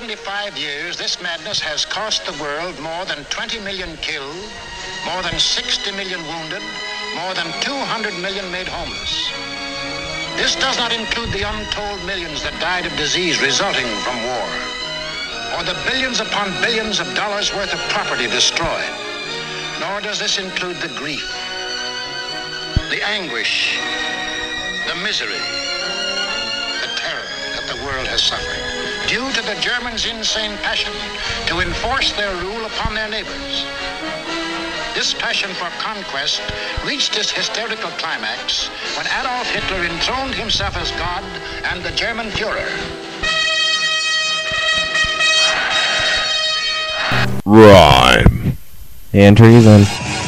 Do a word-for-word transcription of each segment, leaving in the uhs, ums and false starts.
seventy-five years, this madness has cost the world more than twenty million killed, more than sixty million wounded, more than two hundred million made homeless. This does not include the untold millions that died of disease resulting from war, or the billions upon billions of dollars worth of property destroyed. Nor does this include the grief, the anguish, the misery, the terror that the world has suffered due to the Germans' insane passion to enforce their rule upon their neighbors. This passion for conquest reached its hysterical climax when Adolf Hitler enthroned himself as God and the German Führer. Rhyme. And treason.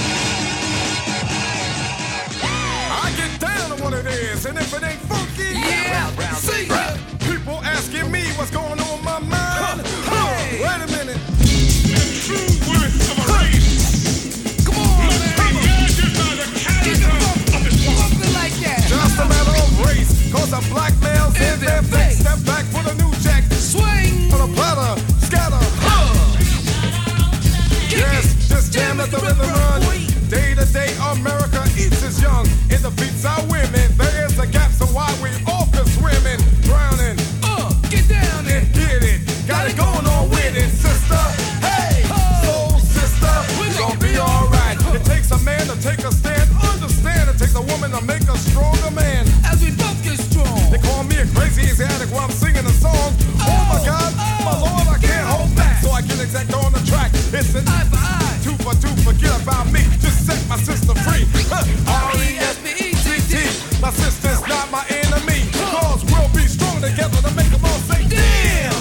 I get down on what it is, and if it ain't funky, yeah, see ya. People asking me what's going on in my mind. Huh. Hey. Wait a minute. True worth of a race. Come on, man. Like that. Just a matter of race, cause a black male's in their face. Step back for the new jack. Swing on a platter, scatter. Huh. Yes, just jam, let the rhythm run. Day to day, America eats its young. In the beats our women, there is a gap, so why we all can swimming, drowning. Uh, get down and get it. Got it going on with it, sister. Hey, soul sister, we gon' be alright. It takes a man to take a stand, understand. It takes a woman to make a stronger man. As we both get strong. They call me a crazy addict while I'm singing a song. Oh, oh my God, oh, my Lord, I can't hold back. So I get exact on the track. It's an eye for eye, two for two. Forget about me, just set my sister free. R E S P E T T. My sister's not my enemy. Cause we'll be strong together to make them all say damn.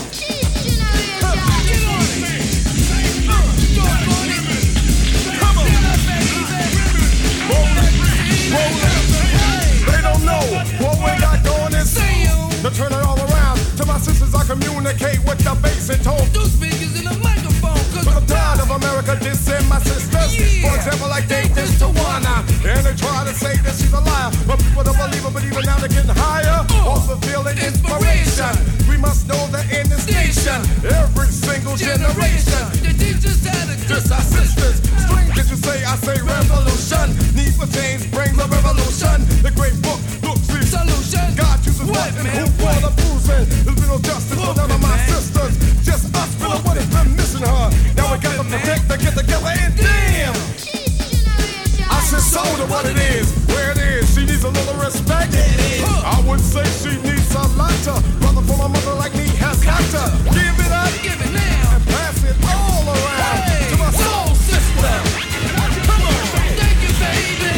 They don't know what we got going is to turn it all around. To my sisters, I communicate with the bass and tone. Two speakers in the microphone. Cause I'm tired of America dissing my sisters. Yeah. For example, like they diss Tawana. And they try to say that she's a liar. But people don't believe her, but even now they're getting higher. Uh, also feeling inspiration. We must know that in this nation, every single generation, they teach us how to diss our sisters. Strange that you say, I say revolution. Need for change, brings a revolution. The great book looks the solution. God chooses what and who for the bruising. There's been no justice for none of my sisters. Just us, feeling what has been missing her. Now we got to protect, to get together, and damn! I said so to what it is, where it is. She needs a little respect. I would say she needs a lot to. Brother from a mother like me has got to give it up, give it now, and pass it all around hey, to my soul sister. Come on, thank you, baby.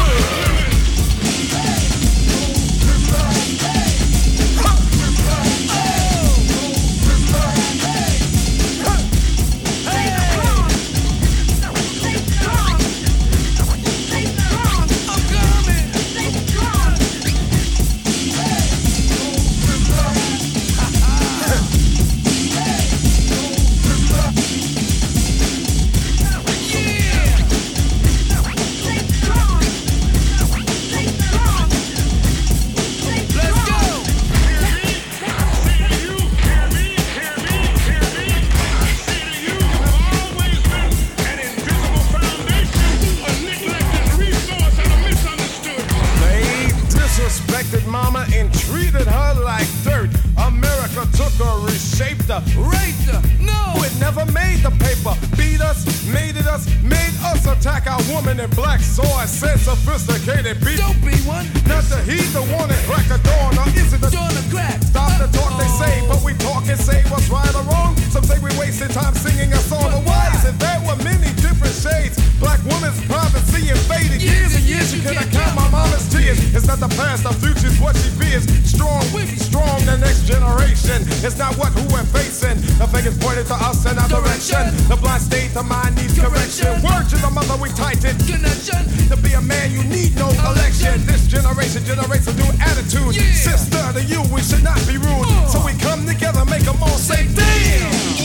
Mama and treated her like dirt. America took her, reshaped her, raped her. No, it never made the paper. Beat us, mated us, made us attack our woman in black. So I said sophisticated beat. Don't be one. Not the heat, the one that crack a dawn. Or is it the dawn of crack? Stop the talk they say, but we talk and say what's right or wrong. Some say we wasted time singing a song. But why is it there were many different shades? Black woman's privacy invaded. Years and years you cannot count my mama's tears. It's not the past, the future's what she fears. Strong, we be strong, the next generation. It's not what who we're facing. The fingers pointed to us in our direction. The blind state of mind needs correction. Word to the mother we tighten. Connection. To be a man you need no election. This generation generates a new attitude. Sister, to you we should not be rude. So we come together, make them all say damn.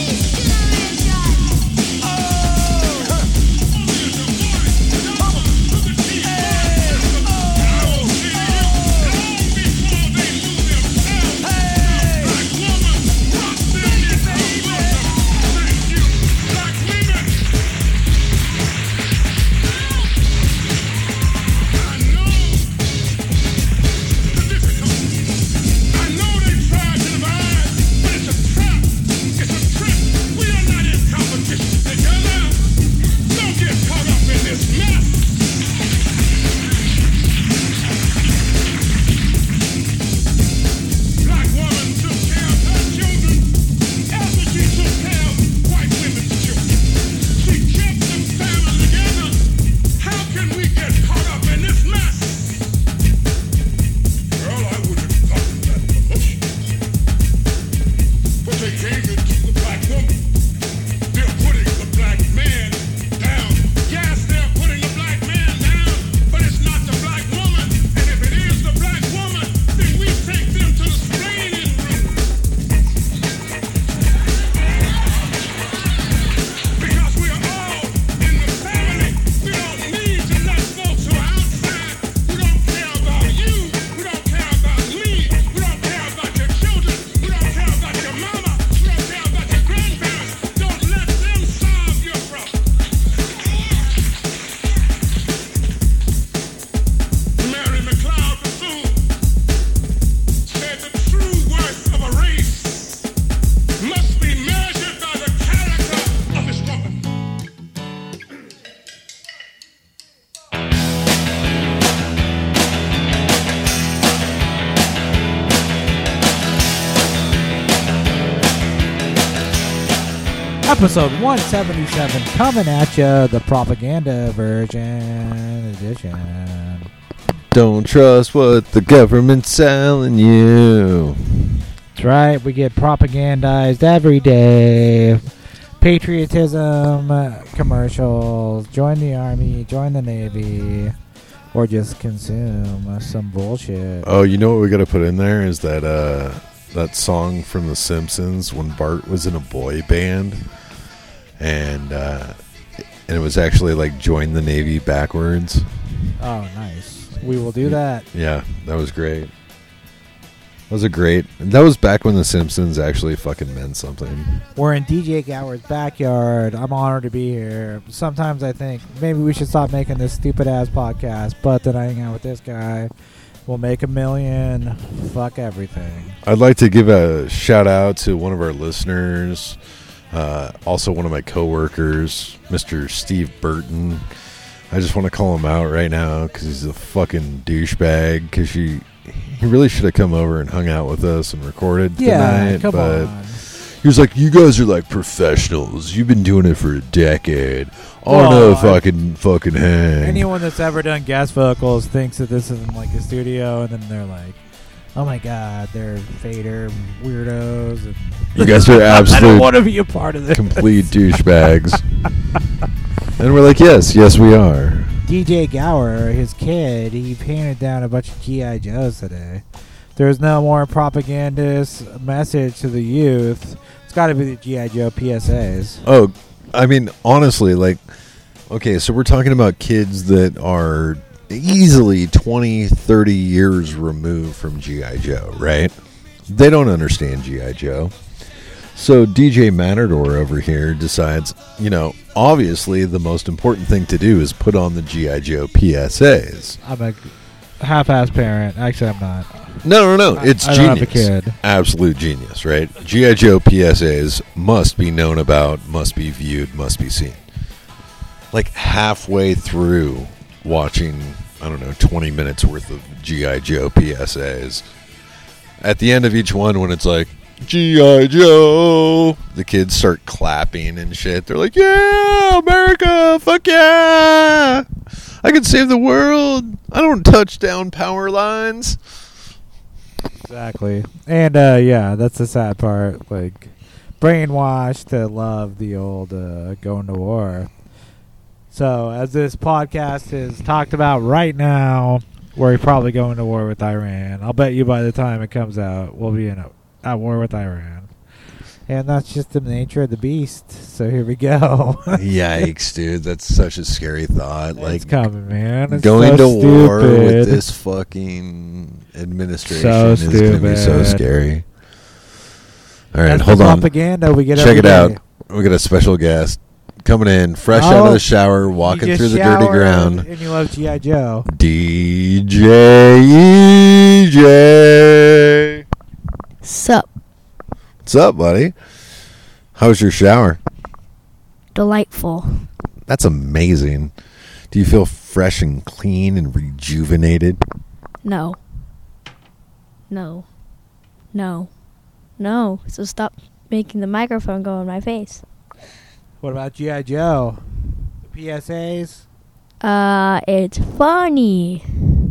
Baby. Episode one seventy-seven coming at you, the propaganda version edition. Don't trust what the government's selling you. That's right, we get propagandized every day. Patriotism, uh, commercials, join the army, join the navy, or just consume uh, some bullshit. Oh, you know what we got to put in there is that uh, that song from The Simpsons when Bart was in a boy band, and uh, and it was actually like join the navy backwards. Oh, nice. We will do that. Yeah, that was great. That was a great. That was back when The Simpsons actually fucking meant something. We're in D J Gower's backyard. I'm honored to be here. Sometimes I think maybe we should stop making this stupid ass podcast, but then I hang out with this guy. We'll make a million. Fuck everything. I'd like to give a shout out to one of our listeners, uh, also one of my coworkers, Mister Steve Burton. I just want to call him out right now because he's a fucking douchebag. Because he, he really should have come over and hung out with us and recorded Yeah, tonight. come but on. he was like, "You guys are like professionals. You've been doing it for a decade. Oh Well, no, I- fucking fucking hang." Anyone that's ever done guest vocals thinks that this isn't like a studio, and then they're like, "Oh my god, they're fader weirdos." And You guys are I don't absolute want to be a part of this. complete douchebags. And we're like, yes, yes, we are. D J Gower, his kid, he painted down a bunch of G I Joes today. There's no more propagandist message to the youth. It's got to be the G I Joe P S As. Oh, I mean, honestly, like, okay, so we're talking about kids that are easily twenty, thirty years removed from G I Joe, right? They don't understand G I Joe. So D J Matador over here decides, you know, obviously the most important thing to do is put on the G I Joe P S As. I'm a half-ass parent. Actually, I'm not. No, no, no. It's I genius. don't have a kid. Absolute genius, right? G I Joe P S As must be known about, must be viewed, must be seen. Like halfway through watching, I don't know, twenty minutes worth of G I Joe P S As, at the end of each one when it's like, G I Joe, the kids start clapping and shit. They're like, yeah, America, fuck yeah, I can save the world. I don't touch down power lines. Exactly. And, uh, yeah, that's the sad part. Like, brainwashed to love the old uh, going to war. So, as this podcast is talked about right now, we're probably going to war with Iran. I'll bet you by the time it comes out, we'll be in a at war with Iran. And that's just the nature of the beast. So here we go. Yikes, dude. That's such a scary thought. Like, it's coming, man. It's going so to war stupid. with this fucking administration So is going to be so stupid. scary. All right, That's hold the on. propaganda we get Check every it out. day. We got a special guest coming in, fresh Oh, out of the shower, You walking just through the dirty showered ground. And you love G I Joe. D J E J. Sup, What's up, buddy? How was your shower? delightful. That's amazing. Do you feel fresh and clean and rejuvenated? No. No. No. No. So stop making the microphone go in my face. What about G I Joe? The P S As? Uh, it's funny.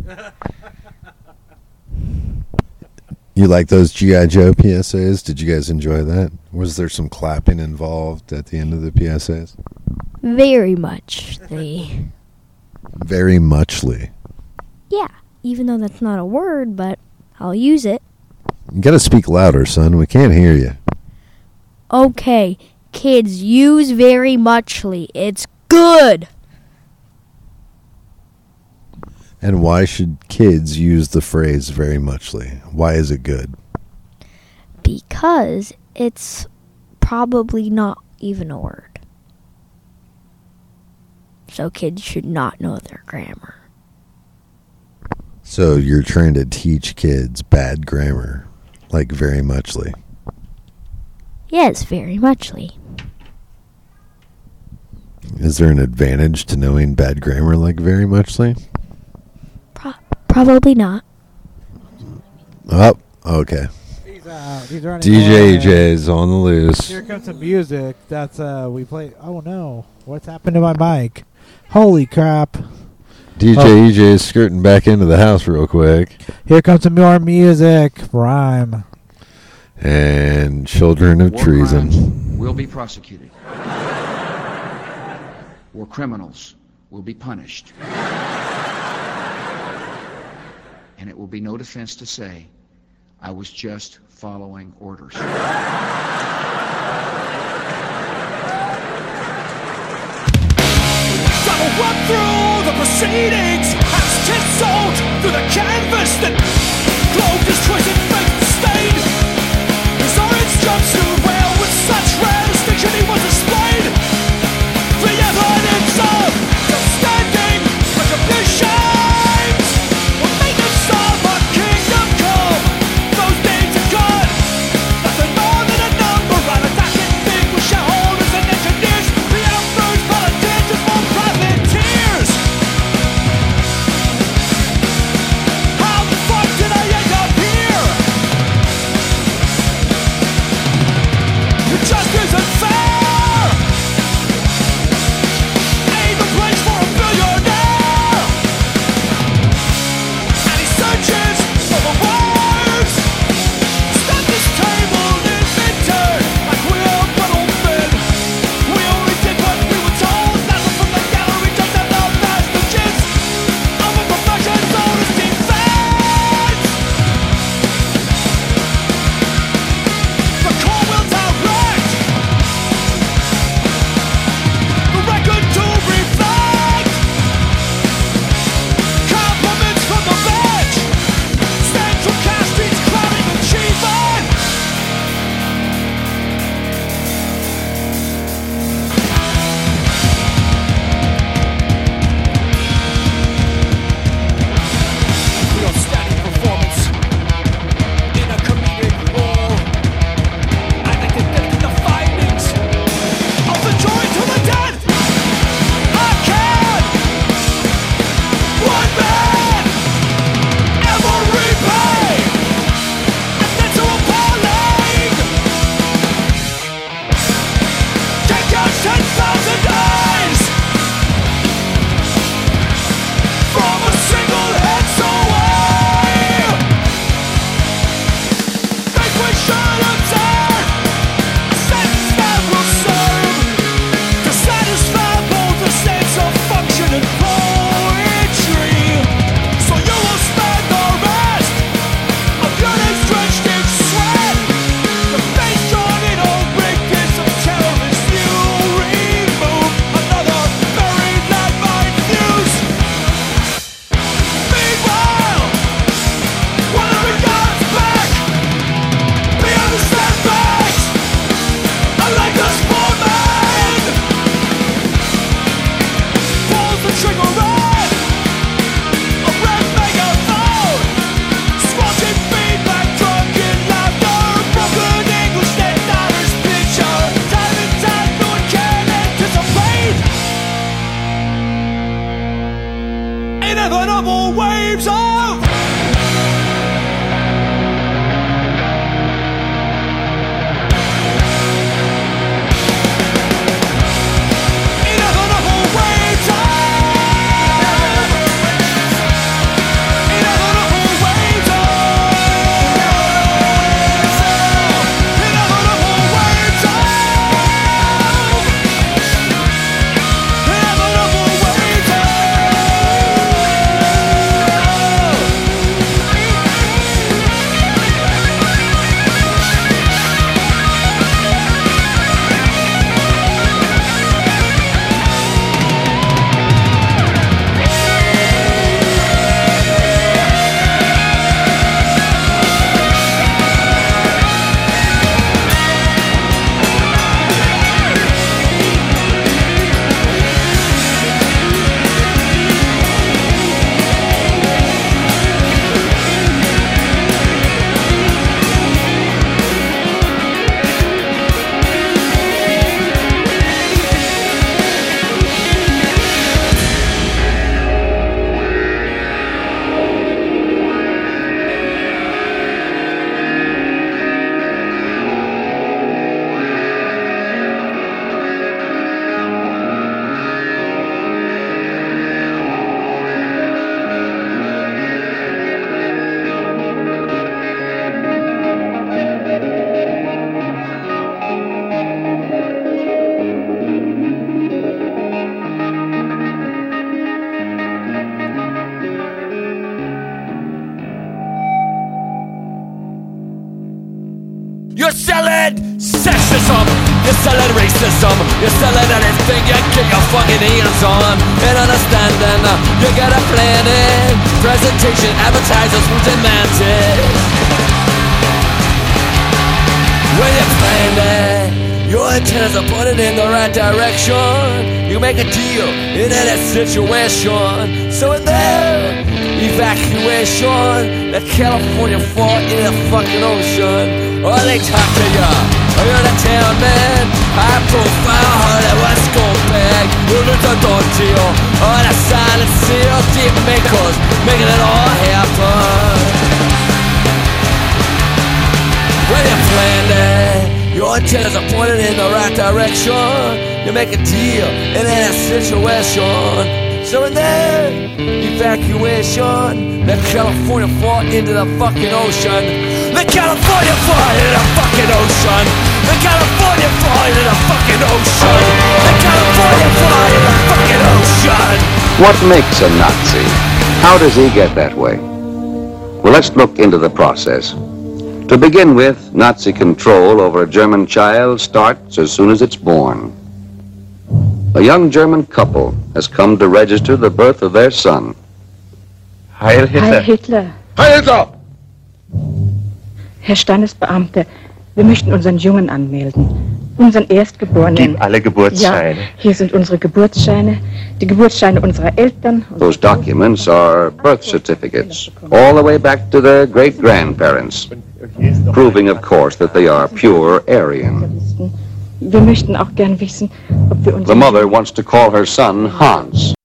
You like those G I Joe P S As? Did you guys enjoy that? Was there some clapping involved at the end of the P S As? Very much. They. Very muchly. Yeah. Even though that's not a word, but I'll use it. You gotta speak louder, son. We can't hear you. Okay. Kids, use very muchly. It's good. And why should kids use the phrase very muchly? Why is it good? Because it's probably not even a word. So kids should not know their grammar. So you're trying to teach kids bad grammar, like very muchly. Yes, very muchly. Is there an advantage to knowing bad grammar like very muchly? Pro- probably not. Oh, okay. He's He's, uh, he's running D J away. J's on the loose. Here comes some music. That's uh, we play. Oh no, what's happened to my mic? Holy crap! D J Oh. E J is skirting back into the house real quick. Here comes some more music. Rhyme. And children of War treason. crimes will be prosecuted. War criminals will be punished. And it will be no defense to say, I was just following orders. So run through the proceedings as chiseled through the canvas that cloaked his twisted faith stain. His orange jumpsuit well with such rare distinction he was displayed. The evidence of the standing retributions will make us of our kingdom come. Those days are gone. Nothing more than a number on a docket thing with shareholders and engineers. The emperor's politicians for privateers. You're selling sexism, you're selling racism, you're selling anything you get your fucking hands on. And understanding, uh, you got a plan in presentation, advertisers who demand it. When you're planning, your antennas are pointed in the right direction. You make a deal in any situation. So in there, evacuation, that California fall in the fucking ocean. Or they talk to ya, or you're the town man, high profile, Hollywood West Coast bag. You're the dog deal, or the silent seal, deep makers, making it all happen. When you're planning, your antennas are pointed in the right direction. You make a deal in any situation. So in there, evacuation, let California fall into the fucking ocean. Let California fall into the fucking ocean. Let California fall into the fucking ocean. Let California fall into the fucking ocean. What makes a Nazi? How does he get that way? Well, let's look into the process. To begin with, Nazi control over a German child starts as soon as it's born. A young German couple has come to register the birth of their son. Heil Hitler! Heil Hitler! Heil Hitler! Herr Standesbeamte, wir möchten unseren Jungen anmelden. Unseren Erstgeborenen. Gib alle Geburtsscheine. Ja, hier sind unsere Geburtsscheine, die Geburtsscheine unserer Eltern. Those documents are birth certificates, all the way back to their great-grandparents, proving, of course, that they are pure Aryan. Wir möchten auch gern wissen, ob wir The mother wants to call her son Hans.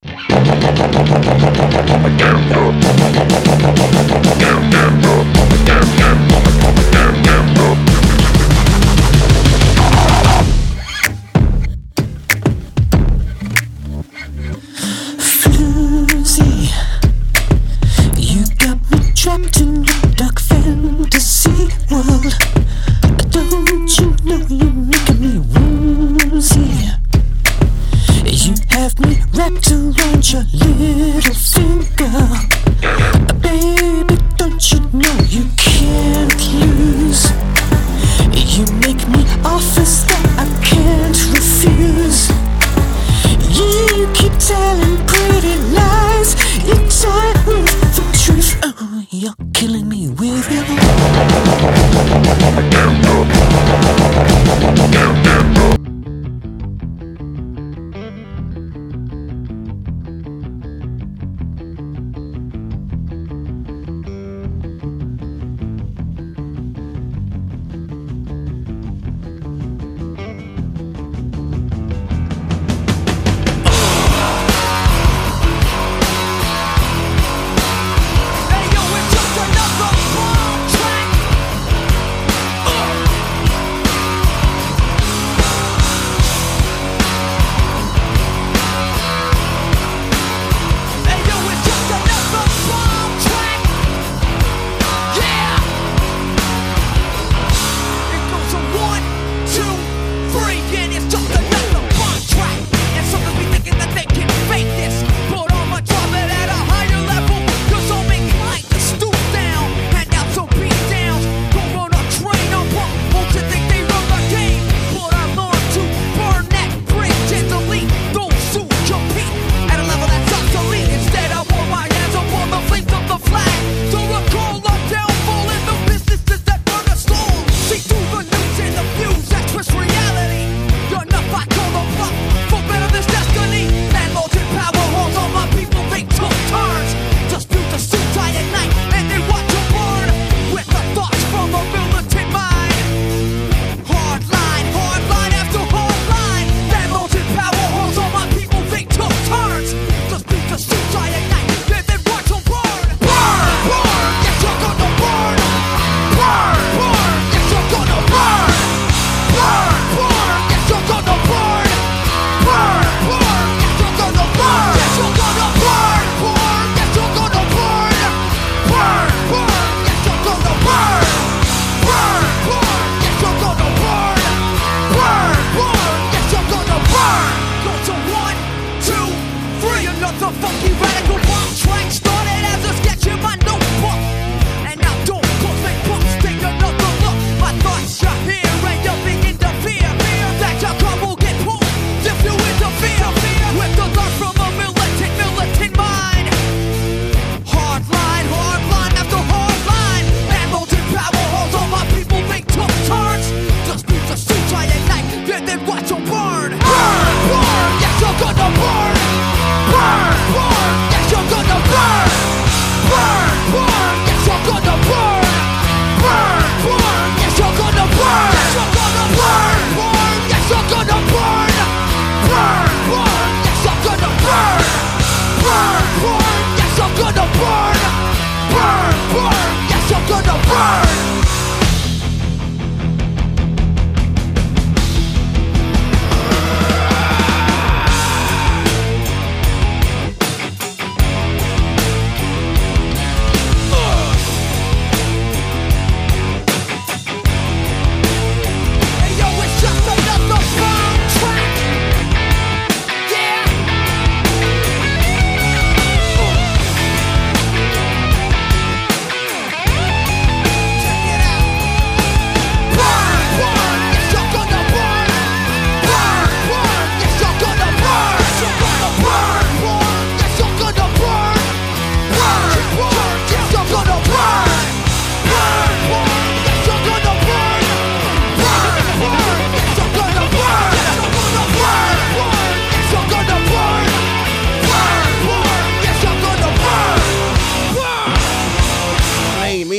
Floozy, you got me trapped in your dark fantasy world. Don't you know you're making me woozy? You have me wrapped around your little finger.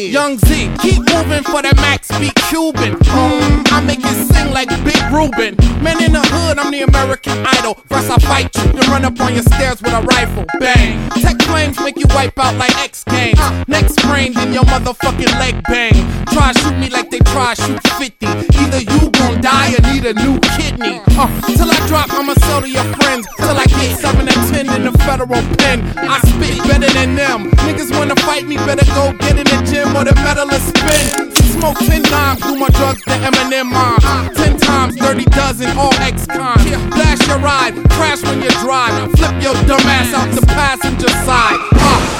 Young Z, keep moving for that Max beat Cuban. Um, I make it sing like Big Ruben. Man in the hood, I'm the American Idol. First I fight you, then run up on your stairs with a rifle. Bang. Tech flames make you wipe out like X Games. Next brain, then your motherfucking leg bang. Try shoot me like they try shoot fifty. Either you gon' die or need a new kidney. Uh, till I drop, I'ma sell to your friends. Till I get seven and ten in the federal pen. I spit better than them. Niggas wanna fight me, better go get in the gym or the metal is spin. Smoke ten times, do my drugs the Eminem mom. Ten times, thirty dozen, all ex-con. Blast your ride, crash when you drive. Flip your dumb ass out the passenger side. Uh.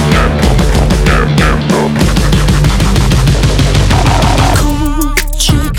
Cold chick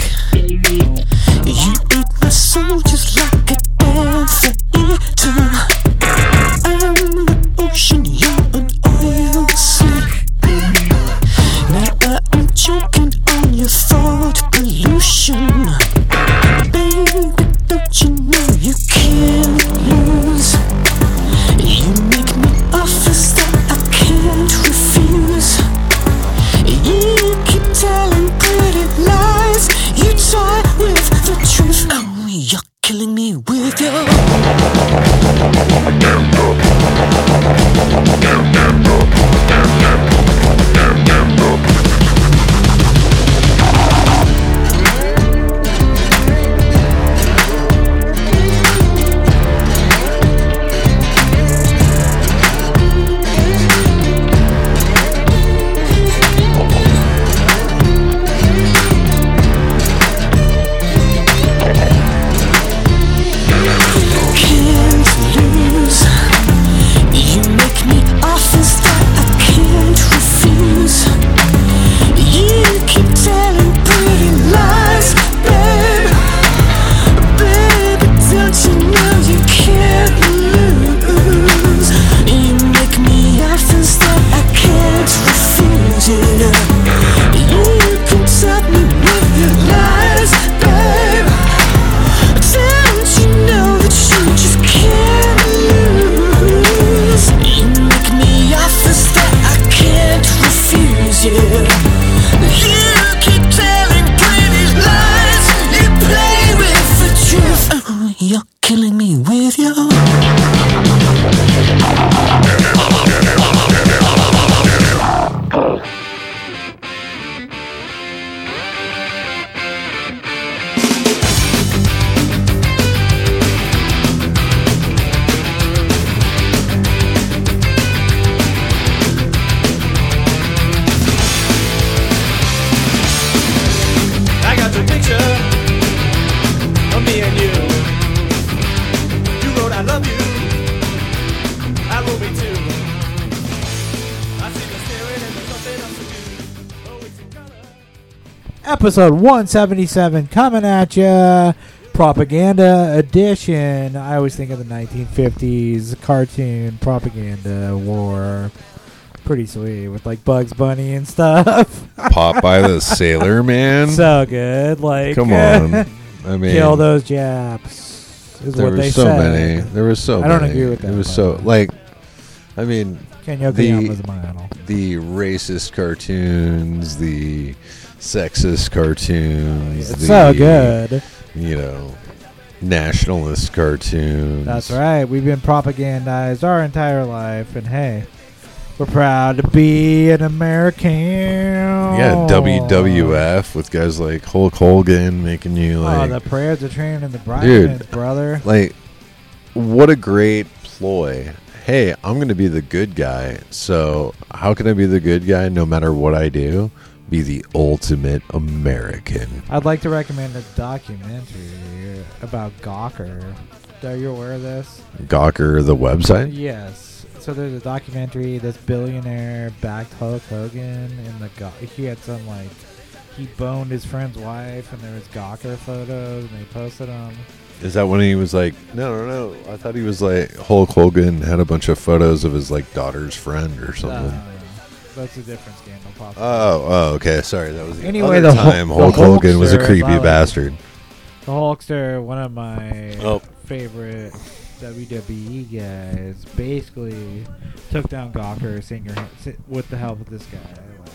Episode one seventy-seven coming at ya. Propaganda edition. I always think of the nineteen fifties cartoon propaganda war. Pretty sweet with like Bugs Bunny and stuff. Popeye the Sailor Man. So good. Like, come on. I mean, kill those Japs. Is there what were they so said. many. There was so. I don't many. agree with that. It was so like. I mean, Ken the Yokoyama's my idol. the racist cartoons, the sexist cartoons. It's the, so good. You know, nationalist cartoons. That's right. We've been propagandized our entire life, and hey, we're proud to be an American. Yeah, W W F with guys like Hulk Hogan making you like. Oh, the prayers of training and the brightness, dude, brother. Like, what a great ploy. Hey, I'm going to be the good guy. So how can I be the good guy no matter what I do? Be the ultimate American. I'd like to recommend a documentary about Gawker. Are you aware of this? Gawker, the website? Yes. So there's a documentary. This billionaire backed Hulk Hogan, and the Gaw- he had some like he boned his friend's wife, and there was Gawker photos, and they posted them. Is that when he was like, no, no, no. I thought he was like, Hulk Hogan had a bunch of photos of his like daughter's friend or something. Uh, that's a different scandal. Possibly. Oh, oh, okay. Sorry, that was the anyway, other the time Hul- Hulk the Hogan was a Hulkster, creepy like bastard. The Hulkster, one of my oh. favorite W W E guys, basically took down Gawker singer with the help of this guy.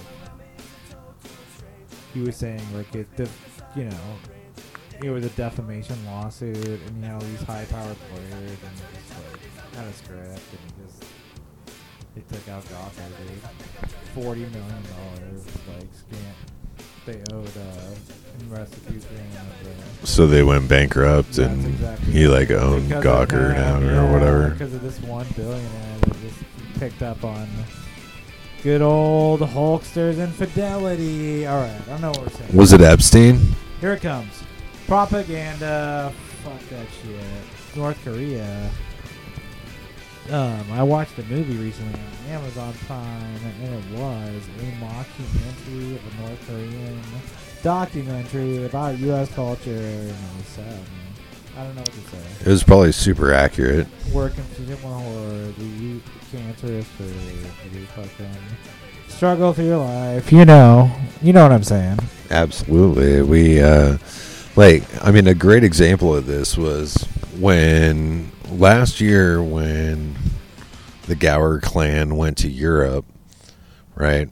Like, he was saying like it, the, you know, it was a defamation lawsuit, and you know these high-powered lawyers, and just like had a script, and he just they took out Gawker, dude. Forty million dollars, like scam. They owed uh, in restitution. Of, uh, so they went bankrupt, and exactly he like owned Gawker now yeah, or whatever. Because of this one billionaire that just picked up on good old Hulkster's infidelity. All right, I don't know what we're saying. Was it Epstein? Here it comes. Propaganda. Fuck that shit. North Korea. Um, I watched a movie recently on Amazon Prime, and it was a mockumentary of a North Korean documentary about U S culture, and it was sad, man. I don't know what to say. It was probably super accurate. Working for horror, the cancerous food, the fucking struggle through your life. You know, you know what I'm saying. Absolutely. We, uh, like, I mean, a great example of this was when last year when the Gower clan went to Europe, right?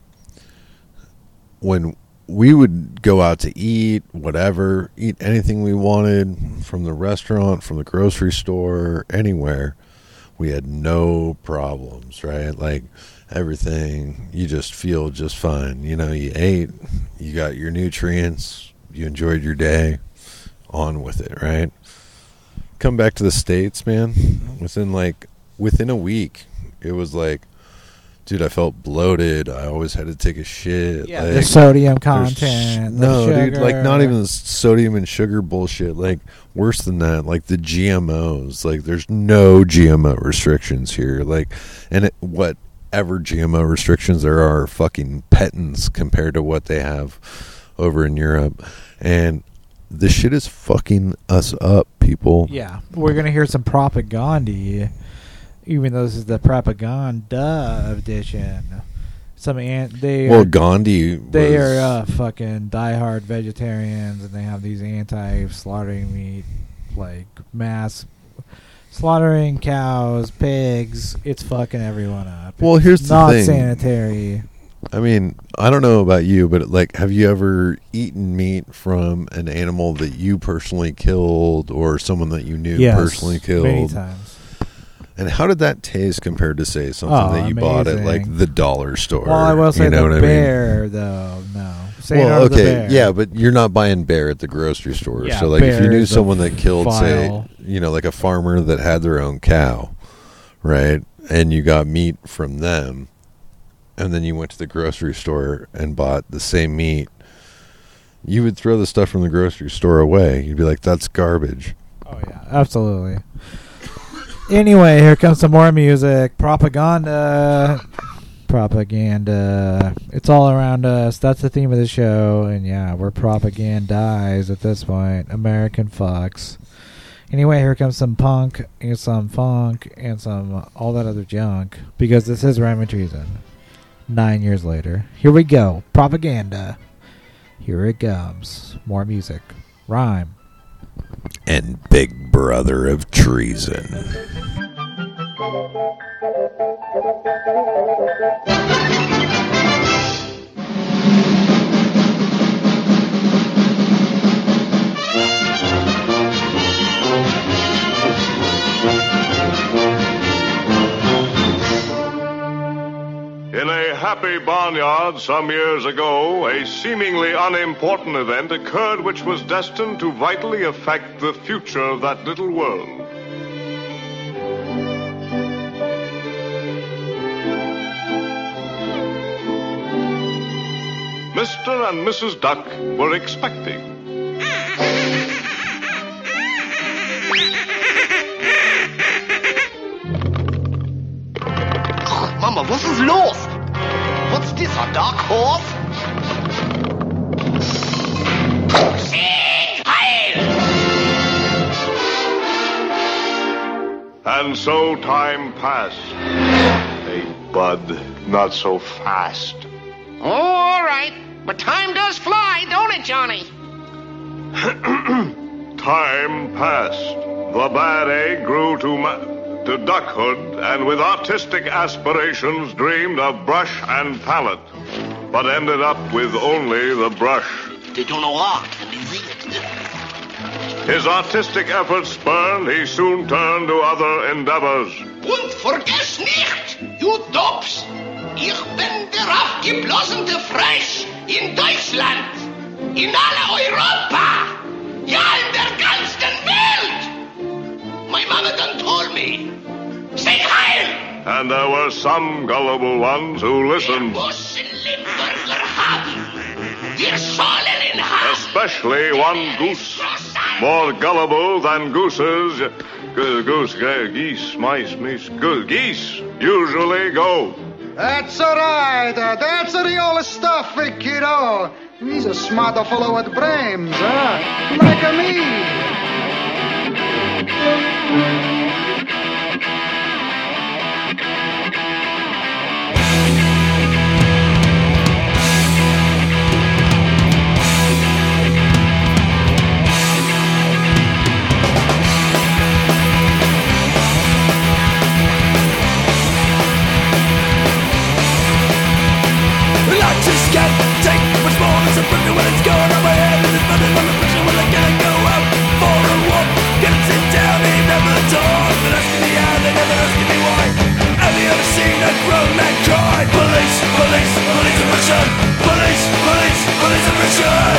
When we would go out to eat, whatever, eat anything we wanted from the restaurant, from the grocery store, anywhere, we had no problems, right? Like, everything, you just feel just fine. You know, you ate, you got your nutrients, you enjoyed your day, on with it, right? Come back to the States, man, within like, within a week, it was like, dude, I felt bloated. I always had to take a shit. Yeah, like, the sodium content. The no, sugar. dude, like not even the sodium and sugar bullshit. Like worse than that, like the G M Os. Like there's no G M O restrictions here. Like, and it, whatever G M O restrictions there are, are fucking petons compared to what they have over in Europe. And this shit is fucking us up, people. Yeah, we're gonna hear some propaganda. Even though this is the propaganda edition, some an- they well are, Gandhi they was, are uh, fucking diehard vegetarians, and they have these anti-slaughtering meat, like mass slaughtering cows, pigs. It's fucking everyone up. Well, It's here's the not thing. sanitary. I mean, I don't know about you, but like, have you ever eaten meat from an animal that you personally killed, or someone that you knew Yes, personally killed? many times. And how did that taste compared to, say, something Oh, that you bought at amazing. like the dollar store? Well, I will say you know the what bear, I mean? though. No, say no well, to the okay, bear. yeah, but you're not buying bear at the grocery store. Yeah, so, like, if you bear knew is a someone that killed, file. say, you know, like a farmer that had their own cow, right, and you got meat from them, and then you went to the grocery store and bought the same meat, you would throw the stuff from the grocery store away. You'd be like, that's garbage. Oh yeah, absolutely. Anyway, here comes some more music. Propaganda. propaganda. It's all around us. That's the theme of the show. And yeah, we're propagandized at this point. American fucks. Anyway, here comes some punk and some funk and some all that other junk. Because this is Rhyme and Treason. Nine years later. Here we go. Propaganda. Here it comes. More music. Rhyme. And Big Brother of Treason. In a happy barnyard some years ago, a seemingly unimportant event occurred which was destined to vitally affect the future of that little world. Mister and Missus Duck were expecting. Mama, was ist los? What's this, a dark horse? Heil! And so time passed. Hey, bud, not so fast. Oh, all right. But time does fly, don't it, Johnny? Time passed. The bad egg grew to ma- to duckhood, and with artistic aspirations dreamed of brush and palette, but ended up with only the brush. They don't know art, and is it? His artistic efforts spurned, he soon turned to other endeavors. Und vergiss nicht, you dopes, ich bin der aufgeblasene Fresh in Deutschland, in aller Europa, ja in der ganzen Welt. My mother done told me. Say Heil! And there were some gullible ones who listened. Especially one goose, more gullible than gooses. Go- Goose, uh, geese, mice, mice, go- geese usually go. That's all right. Uh, that's the old stuff, eh, kiddo. He's a smart fellow with brains, huh? Like a me. I just can't take much more. It's a pressure when it's going on my head, and it's running on the pressure when I can't go out for a walk. Gotta sit down, they never talk. They're asking me how, they never asking me why. Have you ever seen a grown man cry? Police, police, police oppression. Police, police, police oppression.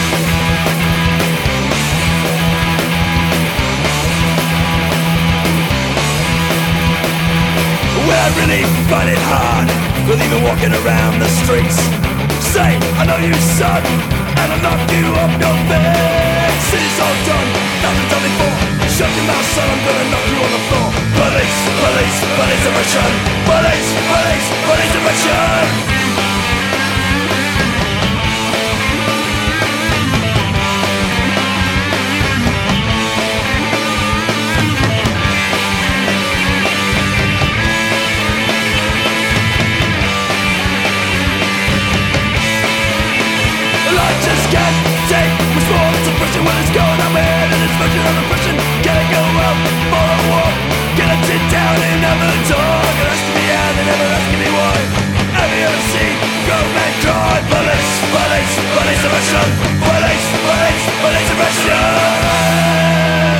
Well, I really find it hard with even walking around the streets. Say, I know you, son, and I'll knock you off your feet. City's all done, nothing done before. Shut your mouth, son, I'm gonna knock you on the floor. Police, police, police oppression. Police, police, police oppression. Can't take much more. It's oppression when it's going on my head, and it's version of oppression. Can I go out for a walk? Can I sit down and never talk? And ask me how, they never asking me why. Have you ever seen a grown man cry? Police, police, police oppression. Police, police, police oppression.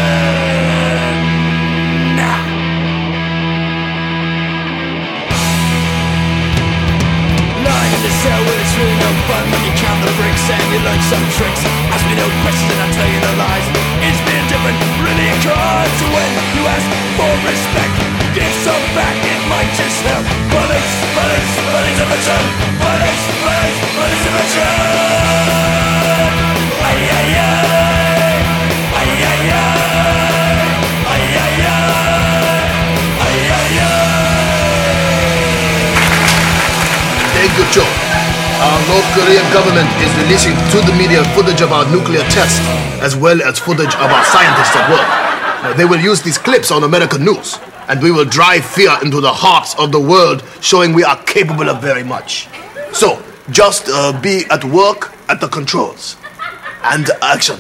Lying in the cell where it's really no fun when you count the bricks and you learn some tricks. Ask me no questions and I'll tell you no lies. It's been different, really a crime. So when you ask for respect, give some back, it might just help. Police, police, police oppression. Police, police, police oppression. Ay, ay, ay. Ay, ay, ay. Ay, ay, ay. Ay, ay, ay. North Korean government is releasing to the media footage of our nuclear test, as well as footage of our scientists at work. Now, they will use these clips on American news, and we will drive fear into the hearts of the world, showing we are capable of very much. So, just uh, be at work at the controls. And action.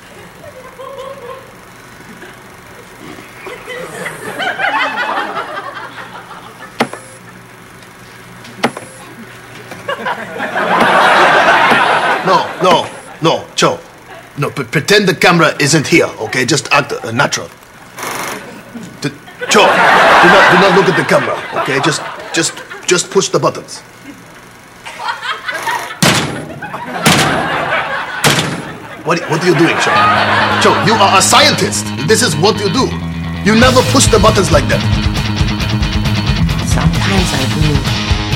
No, no, no, Cho. No, p- pretend the camera isn't here, okay? Just act uh, natural. D- Cho, do not, do not look at the camera, okay? Just, just, just push the buttons. What, what are you doing, Cho? Cho, you are a scientist. This is what you do. You never push the buttons like that. Sometimes I do.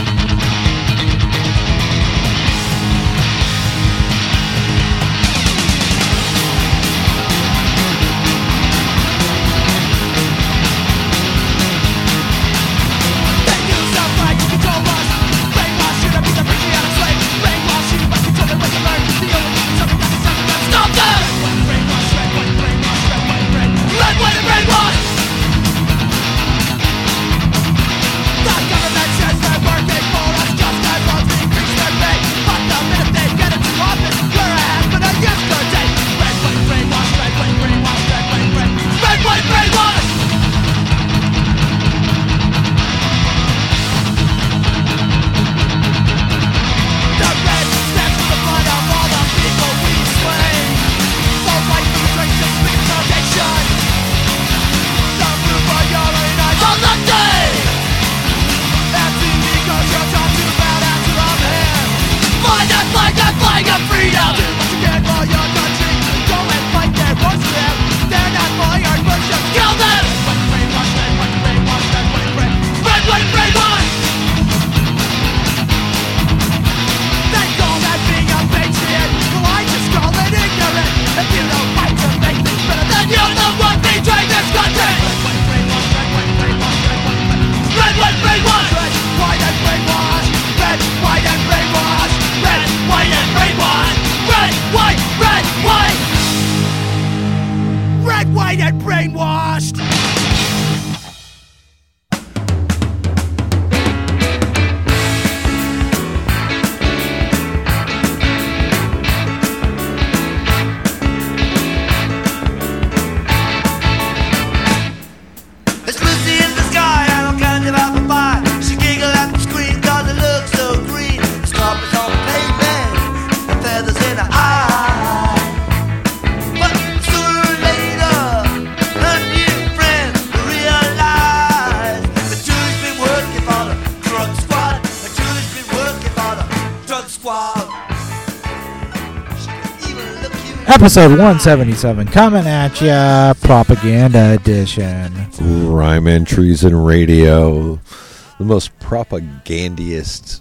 Episode one seventy-seven coming at ya, Propaganda Edition. Rhyme Entries and Radio, the most propagandist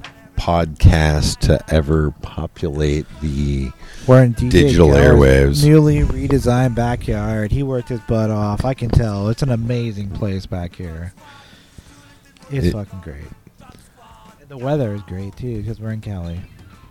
podcast to ever populate the We're in D J digital Keller's airwaves. Newly redesigned backyard. He worked his butt off. I can tell. It's an amazing place back here. It's It- fucking great. And the weather is great too because we're in Cali.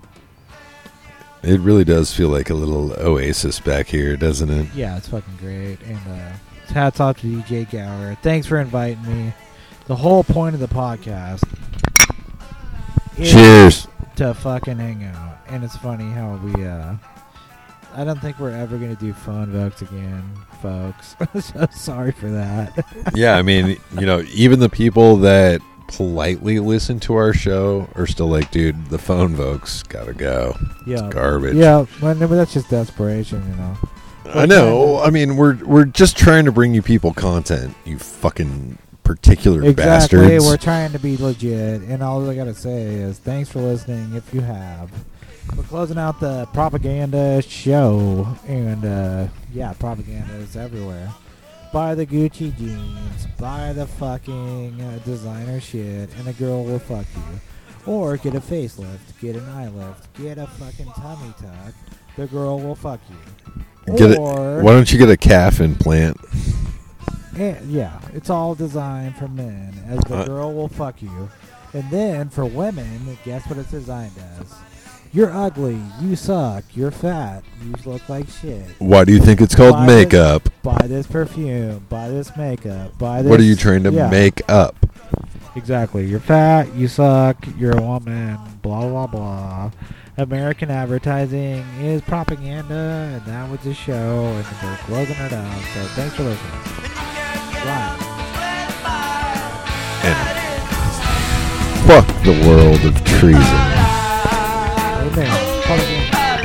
It really does feel like a little oasis back here, doesn't it? Yeah, it's fucking great. And uh, hats off to D J Gower. Thanks for inviting me. The whole point of the podcast is Cheers. to fucking hang out. And it's funny how we, uh, I don't think we're ever going to do phone votes again, folks. So sorry for that. Yeah, I mean, you know, even the people that politely listen to our show are still like, dude, the phone folks gotta go. Yeah, It's garbage. Yeah, well, no, but that's just desperation, you know. I know. I mean, we're we're just trying to bring you people content. You fucking particular Exactly. bastards. We're trying to be legit, and all I gotta say is thanks for listening. If you have, we're closing out the propaganda show, and uh, yeah, propaganda is everywhere. Buy the Gucci jeans, buy the fucking uh, designer shit, and a girl will fuck you. Or get a facelift, get an eye lift, get a fucking tummy tuck, the girl will fuck you. Get it. Or, Why don't you get a calf implant? eh, yeah, it's all designed for men, as the Uh, girl will fuck you. And then for women, guess what it's designed as? You're ugly. You suck. You're fat. You look like shit. Why do you think it's called Buy makeup? This, buy this perfume. Buy this makeup. Buy this. What are you trying to yeah. make up? Exactly. You're fat. You suck. You're a woman. Blah, blah, blah. American advertising is propaganda, and that was the show, and we're closing it out. So thanks for listening. Bye. And fuck the world of treason. Amen. Call again.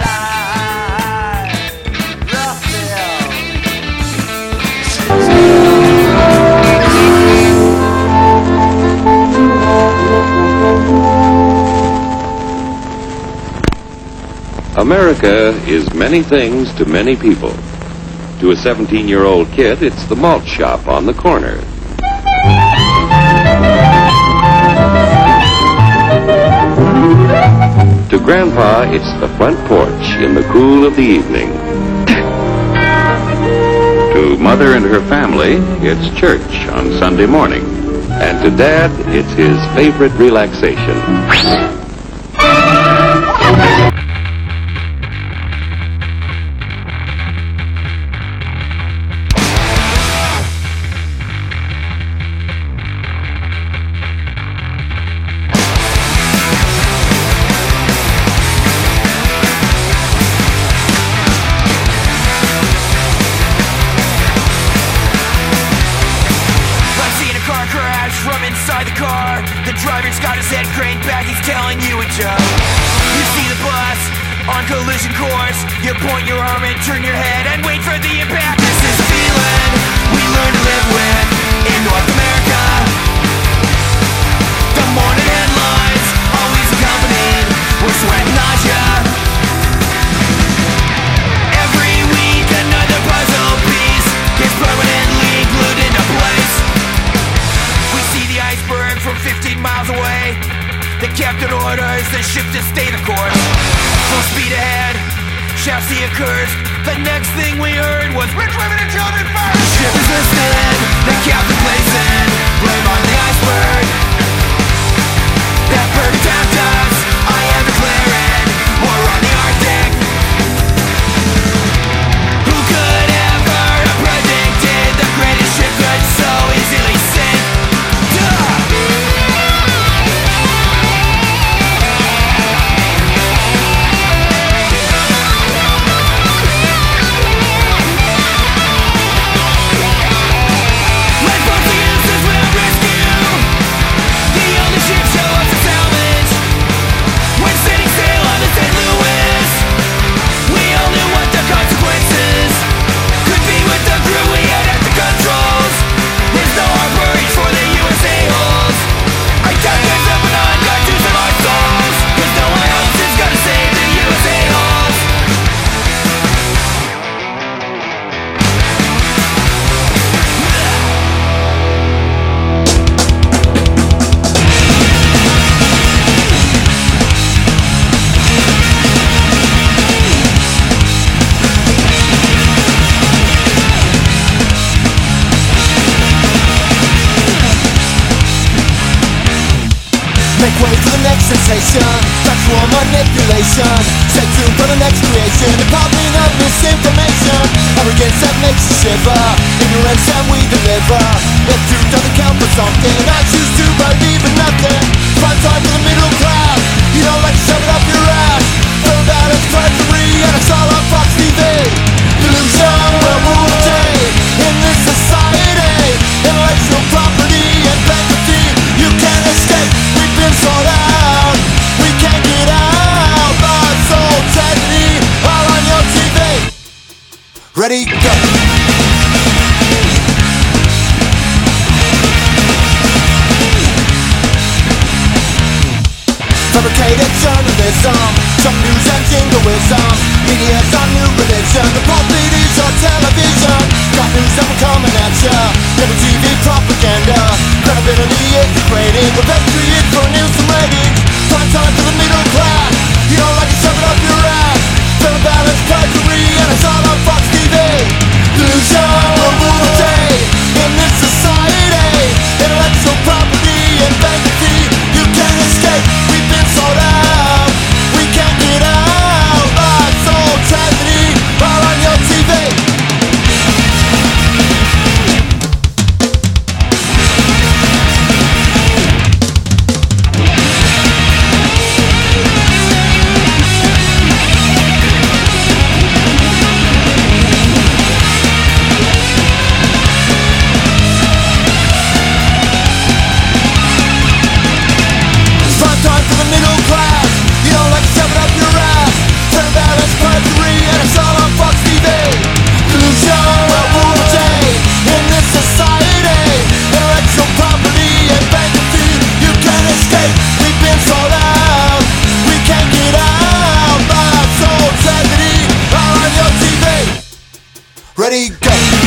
America is many things to many people. To a seventeen-year-old kid, it's the malt shop on the corner. To Grandpa, it's the front porch in the cool of the evening. To Mother and her family, it's church on Sunday morning. And to Dad, it's his favorite relaxation. Sexual manipulation. Stay tuned for the next creation. The publishing of misinformation. Arrogance that makes you shiver. Ignorance that we deliver. If truth doesn't count for something, I choose to believe in nothing. Prime time for the middle class. You don't like to shove it up your ass. Found out it's treachery and it's all on Fox T V. Delusion will rule the day in this society. Intellectual property and bankruptcy. You can't escape. We've been sold out. We can't get out. Our soul tragedy all on your T V. Ready, go. Fabricated journalism, some news and jingoism. Media's our new religion. The pulpit is our television. Got news that we're coming at ya. Never T V propaganda. Credibility is degrading. We're best created for news and ratings. Prime time for the middle class. You don't like it, shove it up your ass. Fair balance, perjury, and it's all on Fox T V. Delusion will rule the day in this society. Intellectual property and bankruptcy. You can't Ready, go.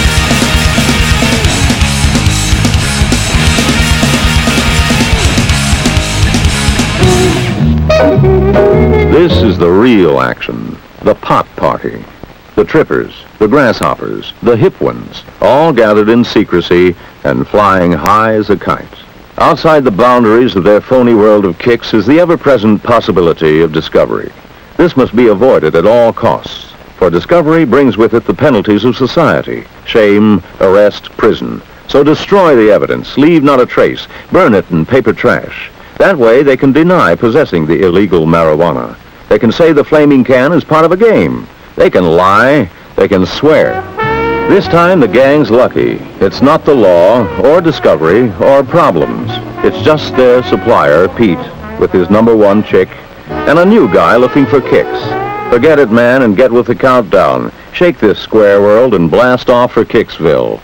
This is the real action. The pot party. The trippers, the grasshoppers, the hip ones, all gathered in secrecy and flying high as a kite. Outside the boundaries of their phony world of kicks is the ever-present possibility of discovery. This must be avoided at all costs, for discovery brings with it the penalties of society: shame, arrest, prison. So destroy the evidence, leave not a trace, burn it in paper trash. That way they can deny possessing the illegal marijuana. They can say the flaming can is part of a game. They can lie, they can swear. This time the gang's lucky. It's not the law, or discovery, or problems. It's just their supplier, Pete, with his number one chick, and a new guy looking for kicks. Forget it, man, and get with the countdown. Shake this square world and blast off for Kicksville.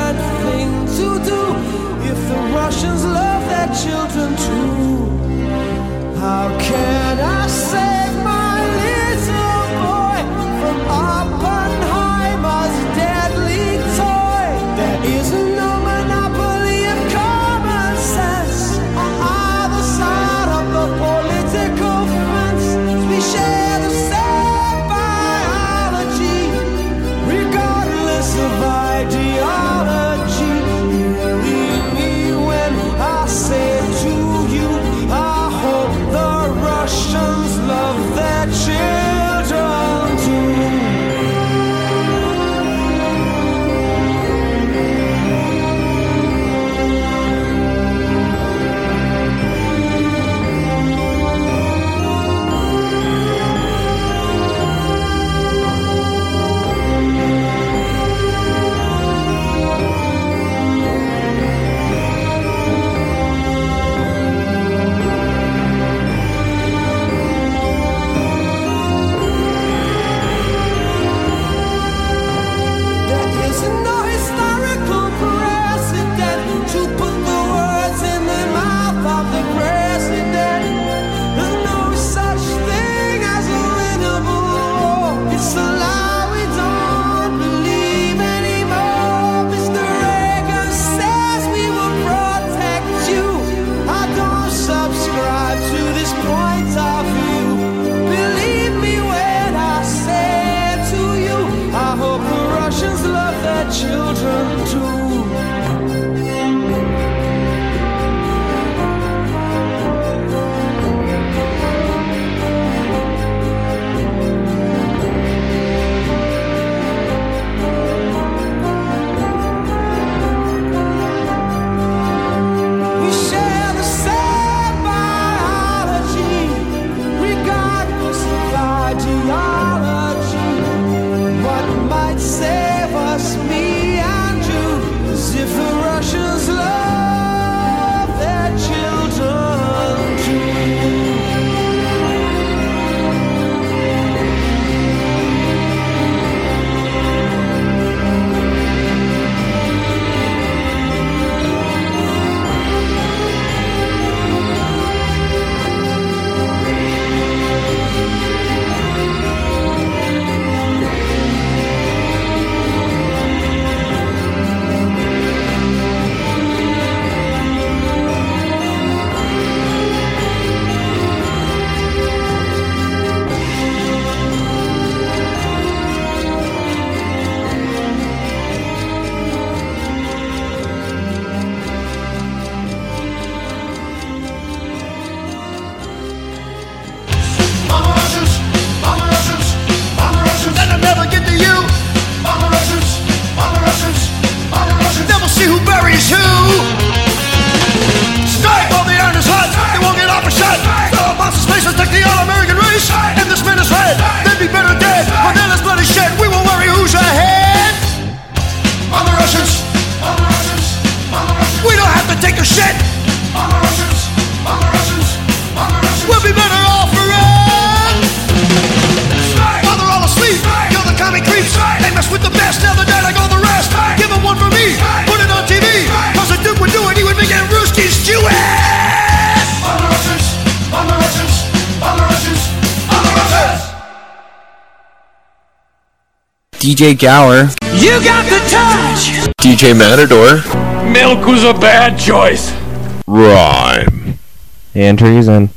Russians love their children too. How can I save my little boy from Oppenheimer's deadly toy? There is no monopoly of common sense on either side of the political fence. We share the same biology, regardless of ideology. Believe me when I say to you, I hope the Russians love their children too. There is no historical precedent to put the words in the mouth of the president. There's no such thing as a winnable war. It's a lie we don't believe anymore. Mister Reagan says we will protect you. I don't subscribe to this point of view. Believe me when I say to you, I hope the Russians love their children too. We share the same biology, regardless of ideology. What might save us, me and you, is if the Russians love their children too. Mama Russians, Mama Russians, Mama Russians, that'll never get to you. Mama Russians, Mama Russians, Mama Russians, never see who buries who. Strike while the iron is hot, they won't get off a shot. Throw a monster space, attack the all-American race. And this man is red, they'd be better dead. But then this bloody shit, we won't worry who's ahead. Mama Russians, Mama Russians, Mama Russians, we don't have to take a shit. Mama Russians, Mama Russians, Mama Russians, we'll be better off for it. While they're all asleep, kill the commie creeps. They mess with the best, now they're dead like all the rest. Give them one for me, put it on T V. Cause the Duke would do it, he would make it Rooskies Jewish. Mama Russians, Mama Russians, Mama Russians, Mama Russians. D J Gower. You got the touch. D J Matador. Milk was a bad choice. Rhyme. And Treason.